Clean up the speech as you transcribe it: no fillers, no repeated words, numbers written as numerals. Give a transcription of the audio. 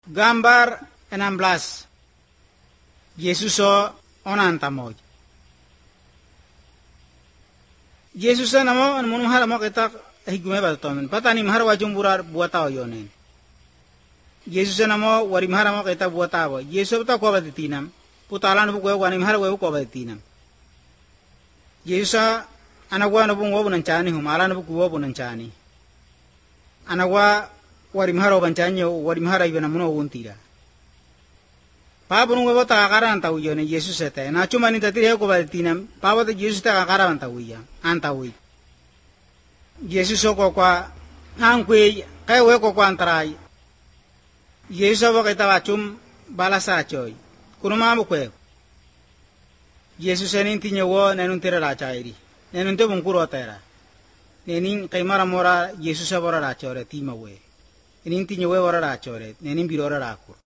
Gambar 16. Yesus onantamoy. Yesus namo munumhar mo kita higume batomen. Patani mahar wajum burar buata oyonen. Yesus namo warimhar mo kita buata abo. Yesus ta ko baditinam. Putalan bu ko wani mahar we ko baditinam. Yesus anagwa no bungo bunancani humala no bugo bunancani. Anagwa warimhar obancanyo warimhar ibena muno untira. Papa nunggu bota kakara antau yone Yesus ete. Na cuma ni tatiri ko baditinam. Papa te Yesus te kakara antau ya. Antau. Yesus ko kwa angkui kaya we ko kwa antarai. Yesus abo kita wacum balasa coy. Kuno mamu kwe. Yesus enin tinye wo nenun tira racairi. Nenun te bungkuro tera. Nenin kaimara mora Yesus abora racore tima we. Enin tinye we ora racore. Nenin birora rakur.